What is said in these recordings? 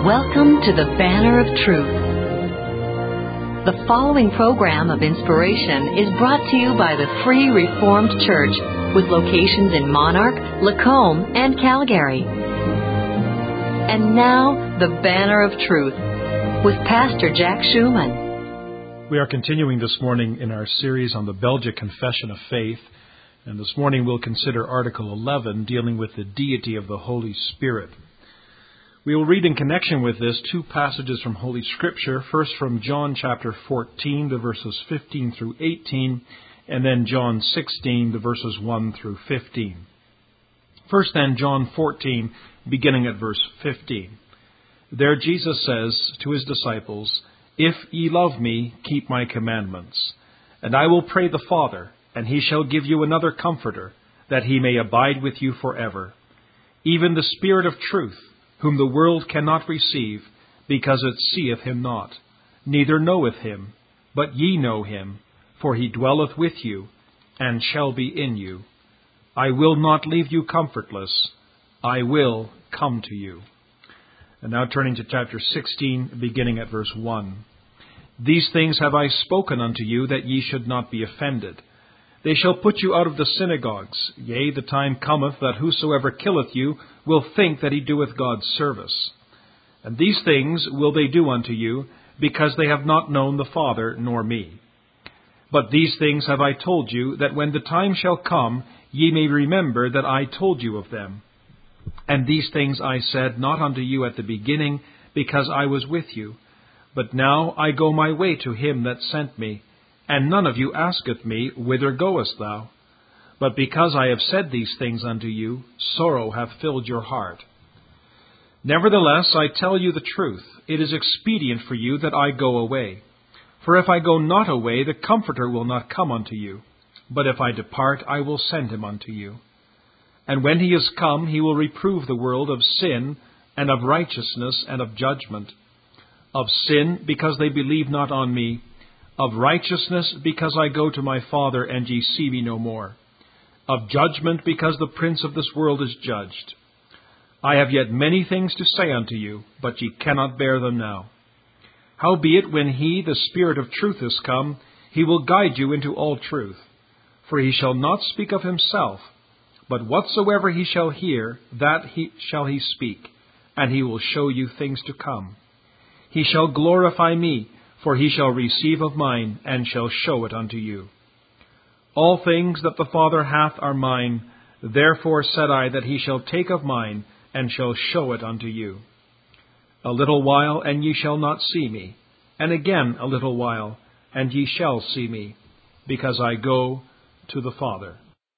Welcome to the Banner of Truth. The following program of inspiration is brought to you by the Free Reformed Church with locations in Monarch, Lacombe, and Calgary. And now, the Banner of Truth with Pastor Jack Schumann. We are continuing this morning in our series on the Belgic Confession of Faith. And this morning we'll consider Article 11, dealing with the deity of the Holy Spirit. We will read in connection with this two passages from Holy Scripture, first from John chapter 14, the verses 15 through 18, and then John 16, the verses 1 through 15. First then, John 14, beginning at verse 15. There Jesus says to his disciples, "If ye love me, keep my commandments. And I will pray the Father, and he shall give you another Comforter, that he may abide with you forever, even the Spirit of truth, whom the world cannot receive, because it seeth him not, neither knoweth him. But ye know him, for he dwelleth with you, and shall be in you. I will not leave you comfortless. I will come to you." And now turning to chapter 16, beginning at verse 1. "These things have I spoken unto you, that ye should not be offended. They shall put you out of the synagogues. Yea, the time cometh that whosoever killeth you will think that he doeth God's service. And these things will they do unto you, because they have not known the Father nor me. But these things have I told you, that when the time shall come, ye may remember that I told you of them. And these things I said not unto you at the beginning, because I was with you. But now I go my way to him that sent me. And none of you asketh me, Whither goest thou? But because I have said these things unto you, sorrow hath filled your heart. Nevertheless, I tell you the truth. It is expedient for you that I go away. For if I go not away, the Comforter will not come unto you. But if I depart, I will send him unto you. And when he is come, he will reprove the world of sin, and of righteousness, and of judgment. Of sin, because they believe not on me. Of righteousness, because I go to my Father, and ye see me no more. Of judgment, because the prince of this world is judged. I have yet many things to say unto you, but ye cannot bear them now. Howbeit, when he, the Spirit of truth, is come, he will guide you into all truth. For he shall not speak of himself, but whatsoever he shall hear, that shall he speak, and he will show you things to come. He shall glorify me, for he shall receive of mine, and shall show it unto you. All things that the Father hath are mine, therefore said I that he shall take of mine, and shall show it unto you. A little while, and ye shall not see me, and again a little while, and ye shall see me, because I go to the Father."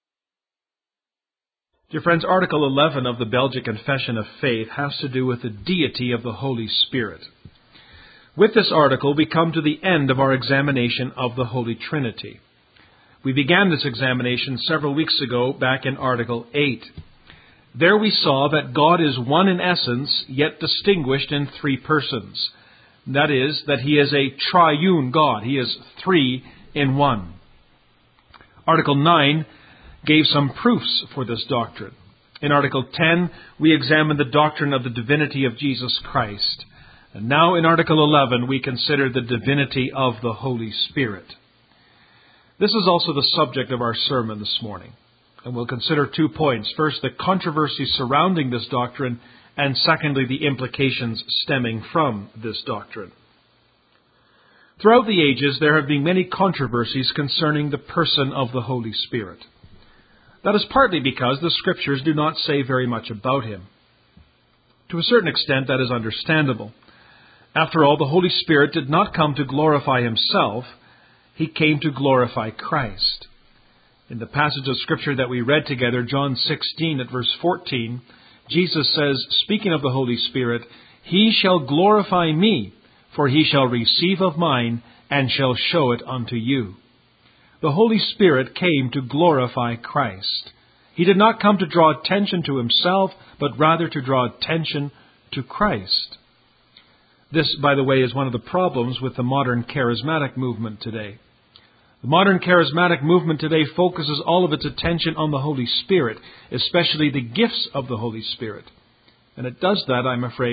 Dear friends, Article 11 of the Belgic Confession of Faith has to do with the deity of the Holy Spirit. With this article, we come to the end of our examination of the Holy Trinity. We began this examination several weeks ago, back in Article 8. There we saw that God is one in essence, yet distinguished in three persons. That is, that He is a triune God. He is three in one. Article 9 gave some proofs for this doctrine. In Article 10, we examined the doctrine of the divinity of Jesus Christ. And now in Article 11, we consider the divinity of the Holy Spirit. This is also the subject of our sermon this morning. And we'll consider 2 points. First, the controversy surrounding this doctrine, and secondly, the implications stemming from this doctrine. Throughout the ages, there have been many controversies concerning the person of the Holy Spirit. That is partly because the Scriptures do not say very much about Him. To a certain extent, that is understandable. After all, the Holy Spirit did not come to glorify Himself. He came to glorify Christ. In the passage of Scripture that we read together, John 16 at verse 14, Jesus says, speaking of the Holy Spirit, "He shall glorify me, for he shall receive of mine, and shall show it unto you." The Holy Spirit came to glorify Christ. He did not come to draw attention to Himself, but rather to draw attention to Christ. This, by the way, is one of the problems with the modern charismatic movement today. The modern charismatic movement today focuses all of its attention on the Holy Spirit, especially the gifts of the Holy Spirit. And it does that, I'm afraid,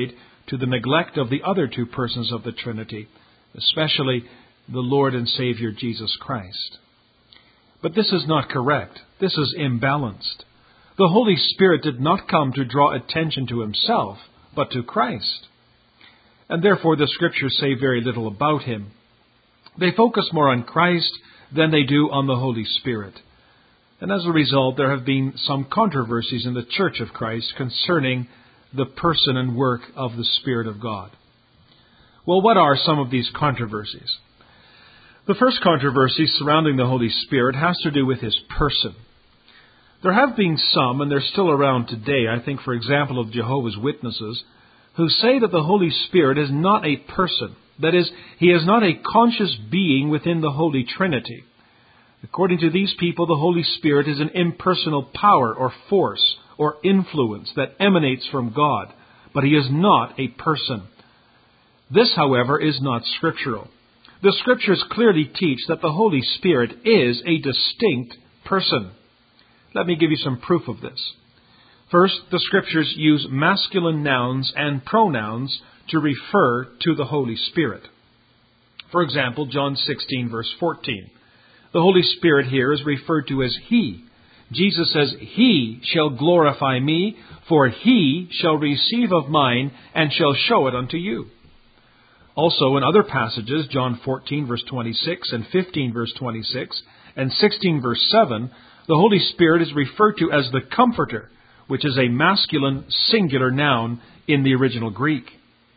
to the neglect of the other two persons of the Trinity, especially the Lord and Savior Jesus Christ. But this is not correct. This is imbalanced. The Holy Spirit did not come to draw attention to himself, but to Christ. And therefore the Scriptures say very little about him. They focus more on Christ than they do on the Holy Spirit. And as a result, there have been some controversies in the Church of Christ concerning the person and work of the Spirit of God. Well, what are some of these controversies? The first controversy surrounding the Holy Spirit has to do with his person. There have been some, and they're still around today, I think, for example, of Jehovah's Witnesses, who say that the Holy Spirit is not a person. That is, he is not a conscious being within the Holy Trinity. According to these people, the Holy Spirit is an impersonal power or force or influence that emanates from God, but he is not a person. This, however, is not scriptural. The Scriptures clearly teach that the Holy Spirit is a distinct person. Let me give you some proof of this. First, the Scriptures use masculine nouns and pronouns to refer to the Holy Spirit. For example, John 16, verse 14. The Holy Spirit here is referred to as He. Jesus says, He shall glorify me, for He shall receive of mine, and shall show it unto you. Also in other passages, John 14, verse 26, and 15, verse 26, and 16, verse 7, the Holy Spirit is referred to as the Comforter, which is a masculine singular noun in the original Greek.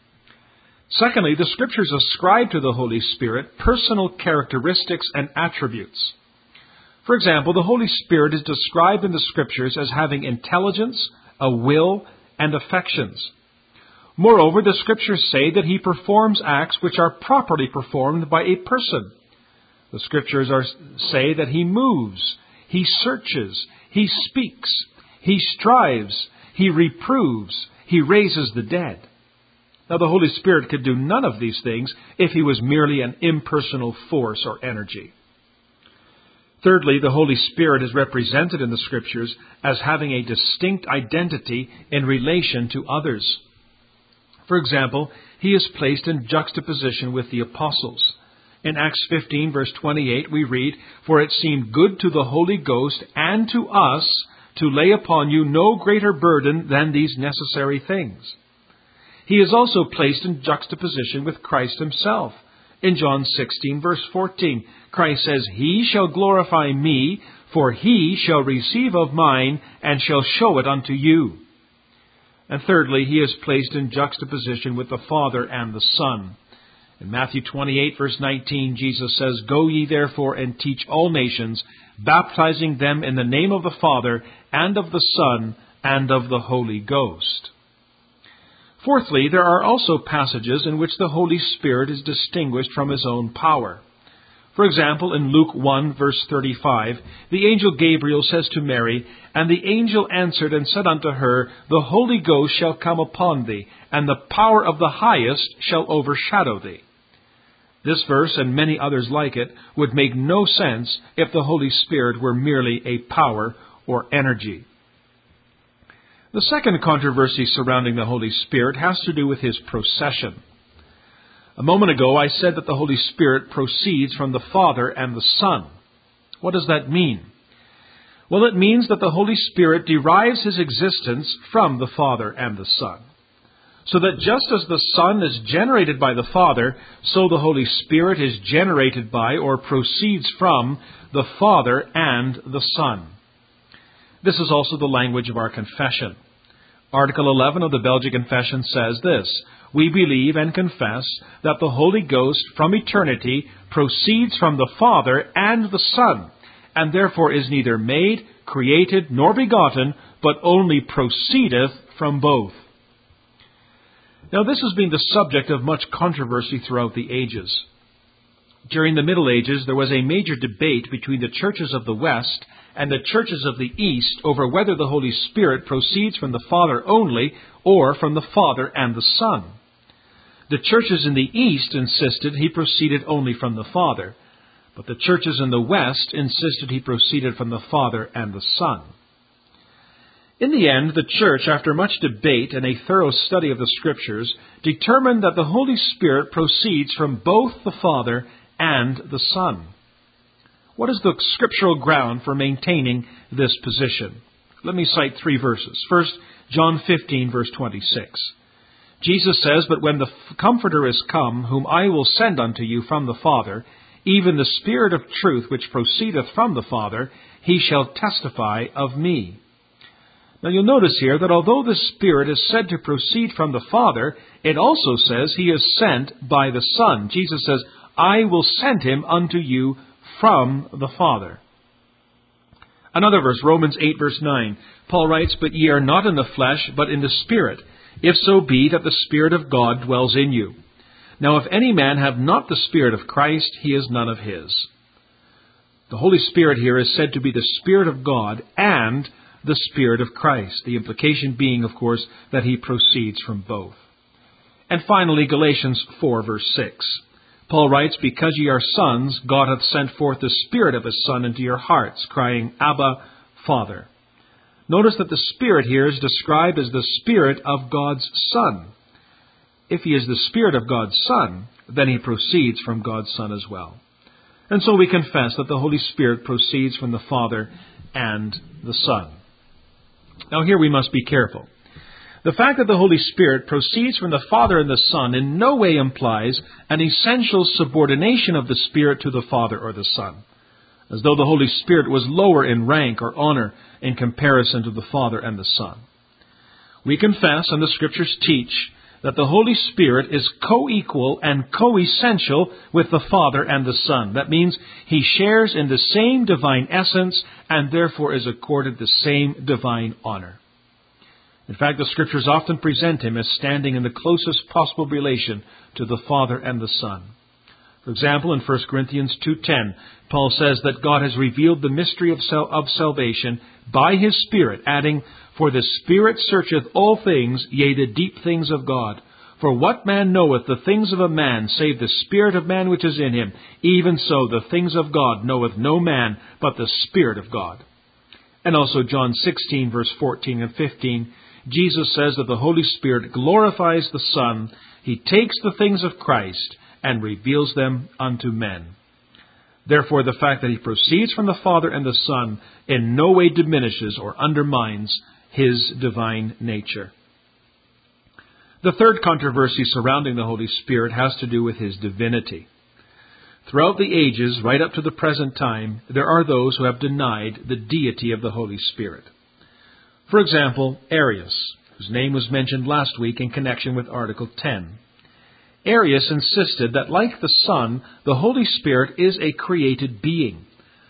Secondly, the Scriptures ascribe to the Holy Spirit personal characteristics and attributes. For example, the Holy Spirit is described in the Scriptures as having intelligence, a will, and affections. Moreover, the Scriptures say that He performs acts which are properly performed by a person. The Scriptures say that He moves, He searches, He speaks, He strives, He reproves, He raises the dead. Now, the Holy Spirit could do none of these things if He was merely an impersonal force or energy. Thirdly, the Holy Spirit is represented in the Scriptures as having a distinct identity in relation to others. For example, He is placed in juxtaposition with the apostles. In Acts 15, verse 28, we read, "For it seemed good to the Holy Ghost and to us to lay upon you no greater burden than these necessary things." He is also placed in juxtaposition with Christ Himself. In John 16, verse 14, Christ says, "He shall glorify me, for He shall receive of mine, and shall show it unto you." And thirdly, He is placed in juxtaposition with the Father and the Son. In Matthew 28, verse 19, Jesus says, "Go ye therefore and teach all nations, baptizing them in the name of the Father, and of the Son, and of the Holy Ghost." Fourthly, there are also passages in which the Holy Spirit is distinguished from His own power. For example, in Luke 1, verse 35, the angel Gabriel says to Mary, "And the angel answered and said unto her, The Holy Ghost shall come upon thee, and the power of the Highest shall overshadow thee." This verse, and many others like it, would make no sense if the Holy Spirit were merely a power or energy. The second controversy surrounding the Holy Spirit has to do with His procession. A moment ago, I said that the Holy Spirit proceeds from the Father and the Son. What does that mean? Well, it means that the Holy Spirit derives His existence from the Father and the Son. So that just as the Son is generated by the Father, so the Holy Spirit is generated by or proceeds from the Father and the Son. This is also the language of our confession. Article 11 of the Belgic Confession says this: "We believe and confess that the Holy Ghost from eternity proceeds from the Father and the Son, and therefore is neither made, created, nor begotten, but only proceedeth from both." Now, this has been the subject of much controversy throughout the ages. During the Middle Ages, there was a major debate between the churches of the West and the churches of the East over whether the Holy Spirit proceeds from the Father only or from the Father and the Son. The churches in the East insisted He proceeded only from the Father, but the churches in the West insisted He proceeded from the Father and the Son. In the end, the Church, after much debate and a thorough study of the Scriptures, determined that the Holy Spirit proceeds from both the Father and the Son. What is the scriptural ground for maintaining this position? Let me cite 3 verses. First, John 15, verse 26. Jesus says, "But when the Comforter is come, whom I will send unto you from the Father, even the Spirit of truth which proceedeth from the Father, he shall testify of me." Now you'll notice here that although the Spirit is said to proceed from the Father, it also says he is sent by the Son. Jesus says, "I will send him unto you from the Father." Another verse, Romans 8, verse 9. Paul writes, "But ye are not in the flesh, but in the Spirit, if so be that the Spirit of God dwells in you. Now if any man have not the Spirit of Christ, he is none of his." The Holy Spirit here is said to be the Spirit of God and the Spirit of Christ. The implication being, of course, that he proceeds from both. And finally, Galatians 4, verse 6. Paul writes, "Because ye are sons, God hath sent forth the Spirit of his Son into your hearts, crying, Abba, Father." Notice that the Spirit here is described as the Spirit of God's Son. If he is the Spirit of God's Son, then he proceeds from God's Son as well. And so we confess that the Holy Spirit proceeds from the Father and the Son. Now here we must be careful. The fact that the Holy Spirit proceeds from the Father and the Son in no way implies an essential subordination of the Spirit to the Father or the Son, as though the Holy Spirit was lower in rank or honor in comparison to the Father and the Son. We confess, and the Scriptures teach, that the Holy Spirit is co-equal and co-essential with the Father and the Son. That means he shares in the same divine essence and therefore is accorded the same divine honor. In fact, the Scriptures often present him as standing in the closest possible relation to the Father and the Son. For example, in 1 Corinthians 2:10, Paul says that God has revealed the mystery of salvation by his Spirit, adding, "For the Spirit searcheth all things, yea, the deep things of God. For what man knoweth the things of a man, save the Spirit of man which is in him? Even so the things of God knoweth no man, but the Spirit of God." And also John 16, verse 14 and 15, Jesus says that the Holy Spirit glorifies the Son. He takes the things of Christ and reveals them unto men. Therefore, the fact that he proceeds from the Father and the Son in no way diminishes or undermines his divine nature. The third controversy surrounding the Holy Spirit has to do with his divinity. Throughout the ages, right up to the present time, there are those who have denied the deity of the Holy Spirit. For example, Arius, whose name was mentioned last week in connection with Article 10. Arius insisted that, like the Son, the Holy Spirit is a created being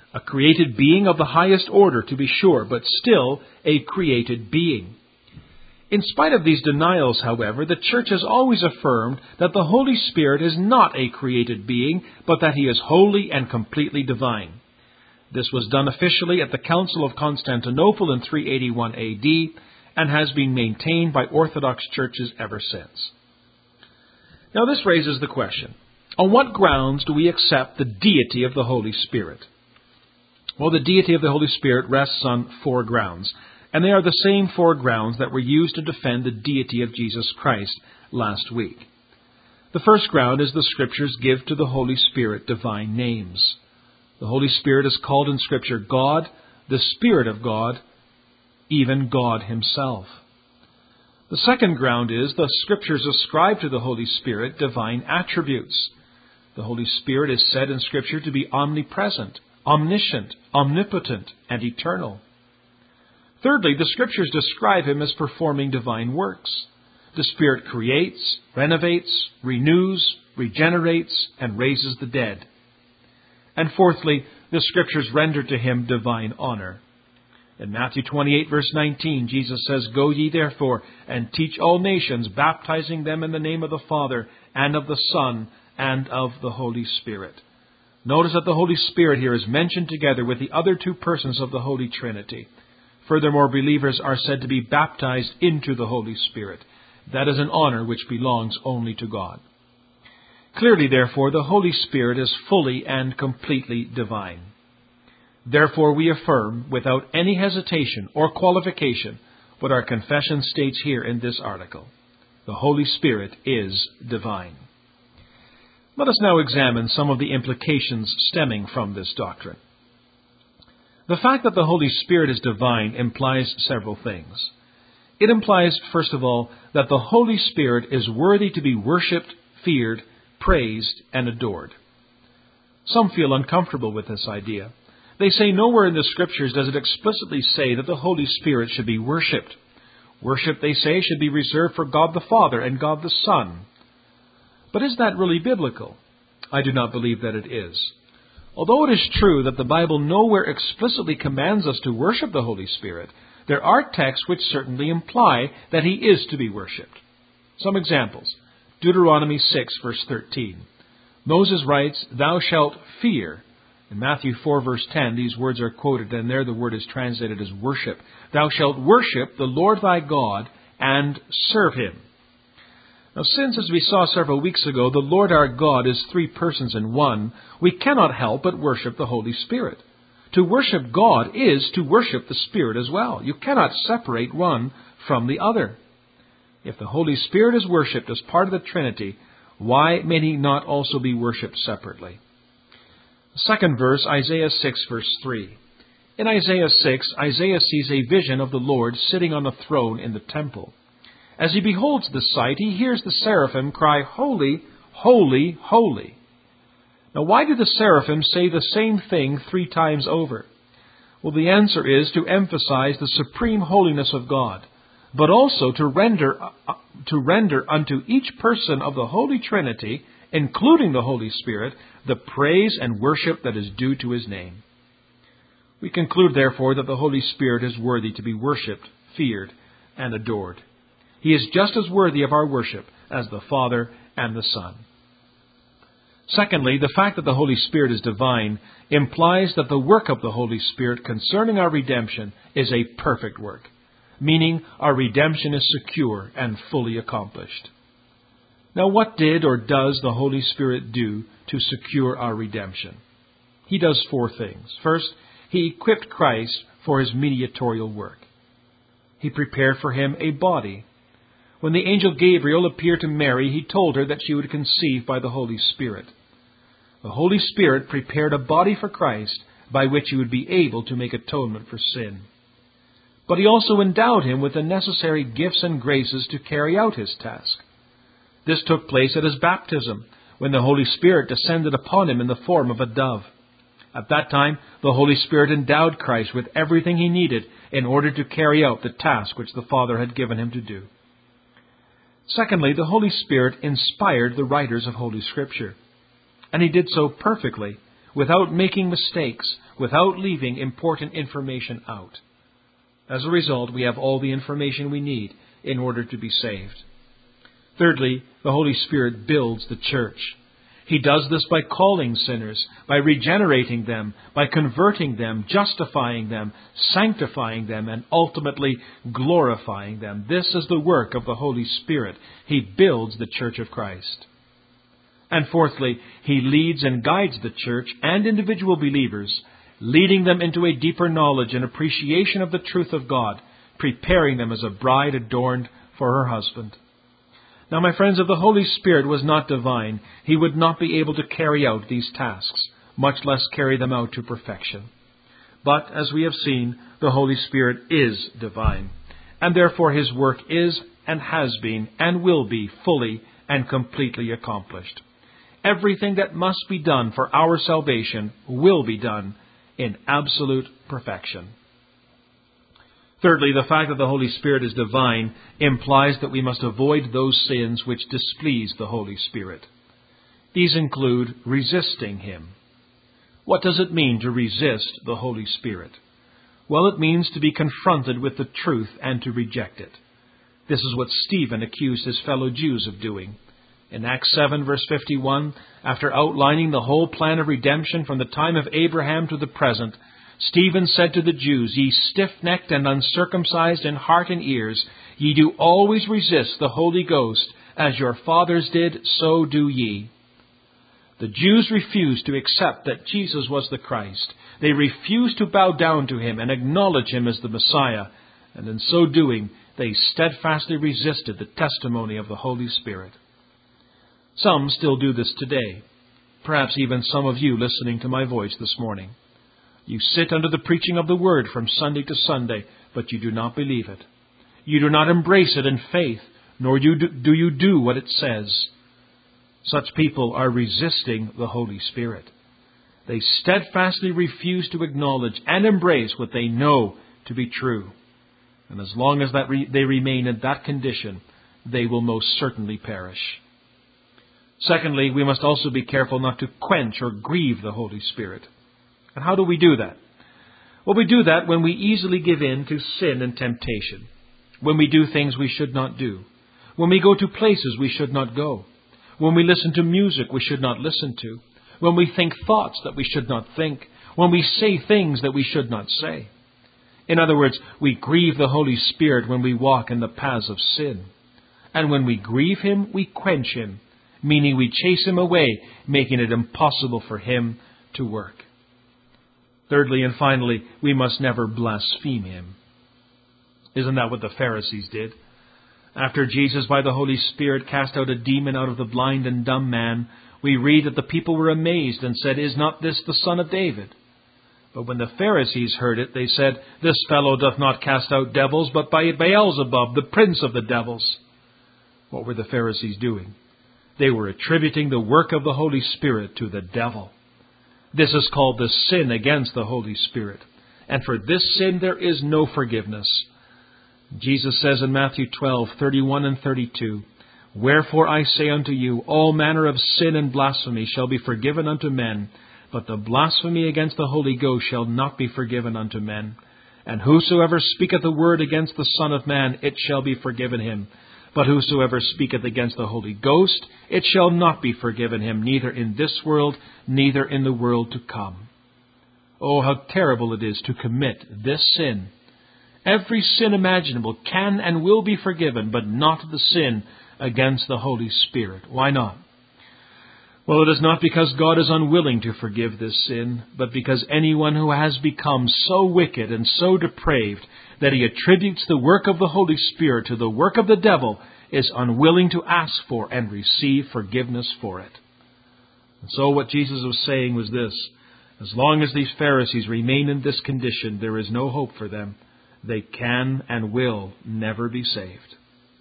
of the highest order, to be sure, but still a created being. In spite of these denials, however, the Church has always affirmed that the Holy Spirit is not a created being, but that he is wholly and completely divine. This was done officially at the Council of Constantinople in 381 AD and has been maintained by Orthodox churches ever since. Now this raises the question, on what grounds do we accept the deity of the Holy Spirit? Well, the deity of the Holy Spirit rests on 4 grounds, and they are the same 4 grounds that were used to defend the deity of Jesus Christ last week. The first ground is the Scriptures give to the Holy Spirit divine names. The Holy Spirit is called in Scripture God, the Spirit of God, even God himself. The second ground is the Scriptures ascribe to the Holy Spirit divine attributes. The Holy Spirit is said in Scripture to be omnipresent, omniscient, omnipotent, and eternal. Thirdly, the Scriptures describe him as performing divine works. The Spirit creates, renovates, renews, regenerates, and raises the dead. And fourthly, the Scriptures render to him divine honor. In Matthew 28, verse 19, Jesus says, "Go ye therefore, and teach all nations, baptizing them in the name of the Father, and of the Son, and of the Holy Spirit." Notice that the Holy Spirit here is mentioned together with the other 2 persons of the Holy Trinity. Furthermore, believers are said to be baptized into the Holy Spirit. That is an honor which belongs only to God. Clearly, therefore, the Holy Spirit is fully and completely divine. Therefore, we affirm, without any hesitation or qualification, what our confession states here in this article. The Holy Spirit is divine. Let us now examine some of the implications stemming from this doctrine. The fact that the Holy Spirit is divine implies several things. It implies, first of all, that the Holy Spirit is worthy to be worshipped, feared, praised, and adored. Some feel uncomfortable with this idea. They say nowhere in the Scriptures does it explicitly say that the Holy Spirit should be worshipped. Worship, they say, should be reserved for God the Father and God the Son. But is that really biblical? I do not believe that it is. Although it is true that the Bible nowhere explicitly commands us to worship the Holy Spirit, there are texts which certainly imply that He is to be worshipped. Some examples. Deuteronomy 6, verse 13. Moses writes, "Thou shalt fear." In Matthew 4, verse 10, these words are quoted, and there the word is translated as worship. "Thou shalt worship the Lord thy God and serve Him." Now, since, as we saw several weeks ago, the Lord our God is three persons in one, we cannot help but worship the Holy Spirit. To worship God is to worship the Spirit as well. You cannot separate one from the other. If the Holy Spirit is worshipped as part of the Trinity, why may He not also be worshipped separately? The second verse, Isaiah 6, verse 3. In Isaiah 6, Isaiah sees a vision of the Lord sitting on a throne in the temple. As he beholds the sight, he hears the seraphim cry, "Holy, holy, holy." Now, why do the seraphim say the same thing 3 times over? Well, the answer is to emphasize the supreme holiness of God, but also to render unto each person of the Holy Trinity, including the Holy Spirit, the praise and worship that is due to His name. We conclude, therefore, that the Holy Spirit is worthy to be worshipped, feared, and adored. He is just as worthy of our worship as the Father and the Son. Secondly, the fact that the Holy Spirit is divine implies that the work of the Holy Spirit concerning our redemption is a perfect work, meaning our redemption is secure and fully accomplished. Now, what did or does the Holy Spirit do to secure our redemption? He does 4 things. First, He equipped Christ for His mediatorial work. He prepared for Him a body. When the angel Gabriel appeared to Mary, he told her that she would conceive by the Holy Spirit. The Holy Spirit prepared a body for Christ by which He would be able to make atonement for sin. But He also endowed Him with the necessary gifts and graces to carry out His task. This took place at His baptism, when the Holy Spirit descended upon Him in the form of a dove. At that time, the Holy Spirit endowed Christ with everything He needed in order to carry out the task which the Father had given Him to do. Secondly, the Holy Spirit inspired the writers of Holy Scripture. And He did so perfectly, without making mistakes, without leaving important information out. As a result, we have all the information we need in order to be saved. Thirdly, the Holy Spirit builds the church. He does this by calling sinners, by regenerating them, by converting them, justifying them, sanctifying them, and ultimately glorifying them. This is the work of the Holy Spirit. He builds the church of Christ. And fourthly, He leads and guides the church and individual believers, leading them into a deeper knowledge and appreciation of the truth of God, preparing them as a bride adorned for her husband. Now, my friends, if the Holy Spirit was not divine, He would not be able to carry out these tasks, much less carry them out to perfection. But, as we have seen, the Holy Spirit is divine, and therefore His work is and has been and will be fully and completely accomplished. Everything that must be done for our salvation will be done in absolute perfection. Thirdly, the fact that the Holy Spirit is divine implies that we must avoid those sins which displease the Holy Spirit. These include resisting Him. What does it mean to resist the Holy Spirit? Well, it means to be confronted with the truth and to reject it. This is what Stephen accused his fellow Jews of doing. In Acts 7, verse 51, after outlining the whole plan of redemption from the time of Abraham to the present, Stephen said to the Jews, "Ye stiff-necked and uncircumcised in heart and ears, ye do always resist the Holy Ghost, as your fathers did, so do ye." The Jews refused to accept that Jesus was the Christ. They refused to bow down to Him and acknowledge Him as the Messiah. and in so doing, they steadfastly resisted the testimony of the Holy Spirit. Some still do this today. Perhaps even some of you listening to my voice this morning. You sit under the preaching of the Word from Sunday to Sunday, but you do not believe it. You do not embrace it in faith, nor do you do what it says. Such people are resisting the Holy Spirit. They steadfastly refuse to acknowledge and embrace what they know to be true. And as long as they remain in that condition, they will most certainly perish. Secondly, we must also be careful not to quench or grieve the Holy Spirit. And how do we do that? Well, we do that when we easily give in to sin and temptation, when we do things we should not do, when we go to places we should not go, when we listen to music we should not listen to, when we think thoughts that we should not think, when we say things that we should not say. In other words, we grieve the Holy Spirit when we walk in the paths of sin. And when we grieve Him, we quench Him, meaning we chase Him away, making it impossible for Him to work. Thirdly and finally, we must never blaspheme Him. Isn't that what the Pharisees did? After Jesus, by the Holy Spirit, cast out a demon out of the blind and dumb man, we read that the people were amazed and said, "Is not this the Son of David?" But when the Pharisees heard it, they said, "This fellow doth not cast out devils, but by Beelzebub, the prince of the devils." What were the Pharisees doing? They were attributing the work of the Holy Spirit to the devil. This is called the sin against the Holy Spirit. And for this sin there is no forgiveness. Jesus says in Matthew 12:31 and 32, "Wherefore I say unto you, all manner of sin and blasphemy shall be forgiven unto men, but the blasphemy against the Holy Ghost shall not be forgiven unto men. And whosoever speaketh a word against the Son of Man, it shall be forgiven him. But whosoever speaketh against the Holy Ghost, it shall not be forgiven him, neither in this world, neither in the world to come." Oh, how terrible it is to commit this sin. Every sin imaginable can and will be forgiven, but not the sin against the Holy Spirit. Why not? Well, it is not because God is unwilling to forgive this sin, but because anyone who has become so wicked and so depraved that he attributes the work of the Holy Spirit to the work of the devil is unwilling to ask for and receive forgiveness for it. And so what Jesus was saying was this: as long as these Pharisees remain in this condition, there is no hope for them. They can and will never be saved.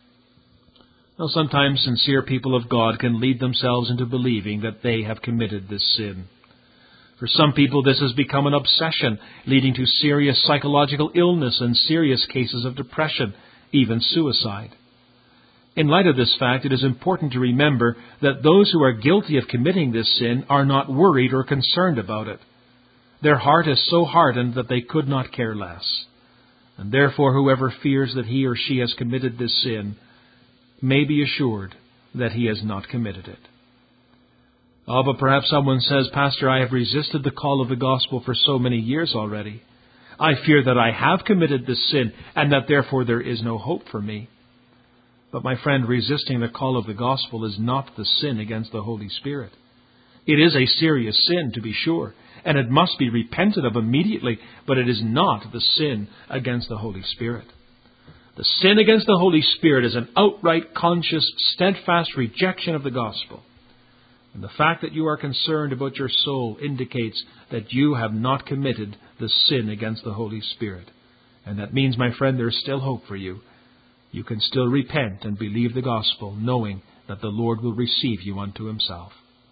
Now, sometimes sincere people of God can lead themselves into believing that they have committed this sin. For some people, this has become an obsession, leading to serious psychological illness and serious cases of depression, even suicide. In light of this fact, it is important to remember that those who are guilty of committing this sin are not worried or concerned about it. Their heart is so hardened that they could not care less. And therefore, whoever fears that he or she has committed this sin may be assured that he has not committed it. Oh, but perhaps someone says, "Pastor, I have resisted the call of the gospel for so many years already. I fear that I have committed this sin and that therefore there is no hope for me." But my friend, resisting the call of the gospel is not the sin against the Holy Spirit. It is a serious sin, to be sure, and it must be repented of immediately, but it is not the sin against the Holy Spirit. The sin against the Holy Spirit is an outright, conscious, steadfast rejection of the gospel. And the fact that you are concerned about your soul indicates that you have not committed the sin against the Holy Spirit. And that means, my friend, there is still hope for you. You can still repent and believe the gospel, knowing that the Lord will receive you unto Himself.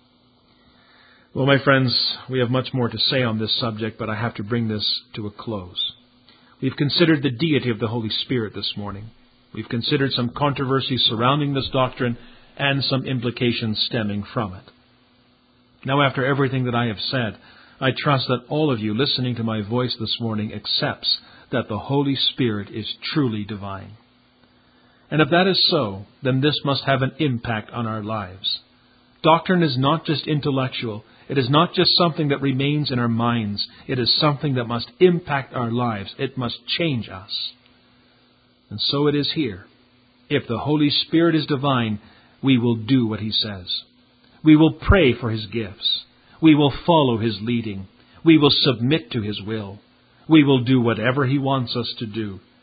Well, my friends, we have much more to say on this subject, but I have to bring this to a close. We've considered the deity of the Holy Spirit this morning. We've considered some controversies surrounding this doctrine and some implications stemming from it. Now, after everything that I have said, I trust that all of you listening to my voice this morning accepts that the Holy Spirit is truly divine. And if that is so, then this must have an impact on our lives. Doctrine is not just intellectual. It is not just something that remains in our minds. It is something that must impact our lives. It must change us. And so it is here. If the Holy Spirit is divine, we will do what He says. We will pray for His gifts. We will follow His leading. We will submit to His will. We will do whatever He wants us to do.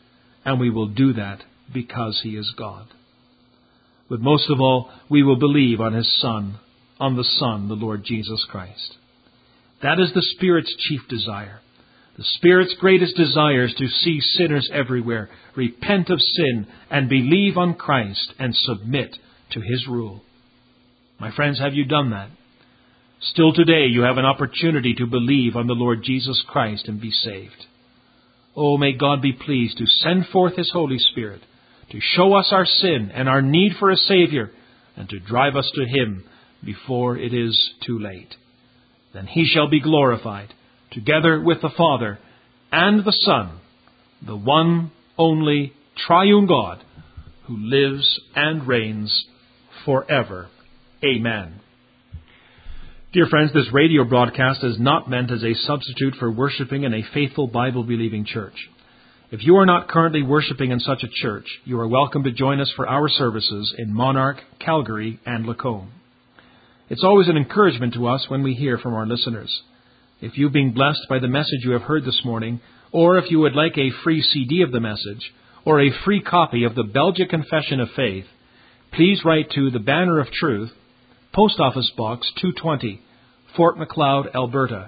and we will do that because He is God. But most of all, we will believe on His Son, on the Son, the Lord Jesus Christ. That is the Spirit's chief desire. The Spirit's greatest desire is to see sinners everywhere repent of sin and believe on Christ and submit to His rule. My friends, have you done that? Still today you have an opportunity to believe on the Lord Jesus Christ and be saved. Oh, may God be pleased to send forth His Holy Spirit to show us our sin and our need for a Savior and to drive us to Him before it is too late. Then He shall be glorified together with the Father and the Son, the one only triune God who lives and reigns forever. Amen. Dear friends, this radio broadcast is not meant as a substitute for worshiping in a faithful Bible-believing church. If you are not currently worshiping in such a church, you are welcome to join us for our services in Monarch, Calgary, and Lacombe. It's always an encouragement to us when we hear from our listeners. If you've been blessed by the message you have heard this morning, or if you would like a free CD of the message, or a free copy of the Belgic Confession of Faith, please write to the Banner of Truth, Post Office Box 220, Fort Macleod, Alberta,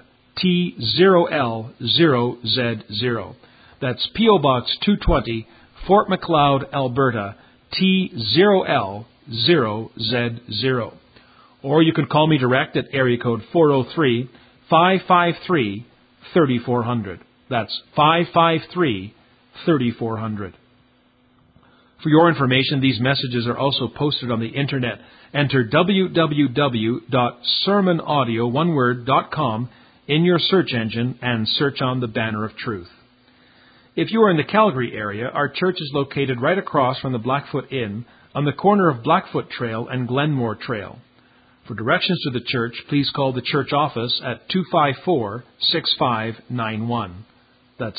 T0L0Z0. That's P.O. Box 220, Fort Macleod, Alberta, T0L0Z0. Or you can call me direct at area code 403-553-3400. That's 553-3400. For your information, these messages are also posted on the Internet. Enter www.sermonaudio.com in your search engine and search on the Banner of Truth. If you are in the Calgary area, our church is located right across from the Blackfoot Inn on the corner of Blackfoot Trail and Glenmore Trail. For directions to the church, please call the church office at 254-6591. That's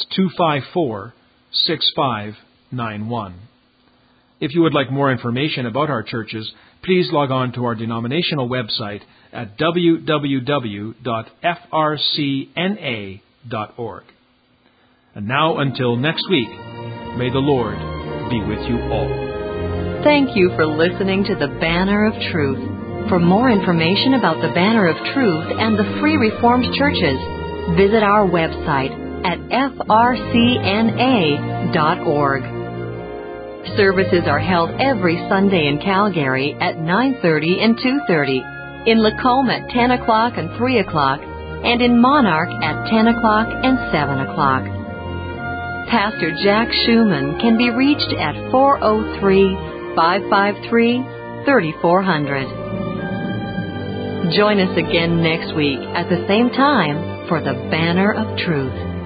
254-6591. If you would like more information about our churches, please log on to our denominational website at www.frcna.org. And now, until next week, may the Lord be with you all. Thank you for listening to the Banner of Truth. For more information about the Banner of Truth and the Free Reformed Churches, visit our website at frcna.org. Services are held every Sunday in Calgary at 9:30 and 2:30, in Lacombe at 10 o'clock and 3 o'clock, and in Monarch at 10 o'clock and 7 o'clock. Pastor Jack Schumann can be reached at 403-553-3400. Join us again next week at the same time for the Banner of Truth.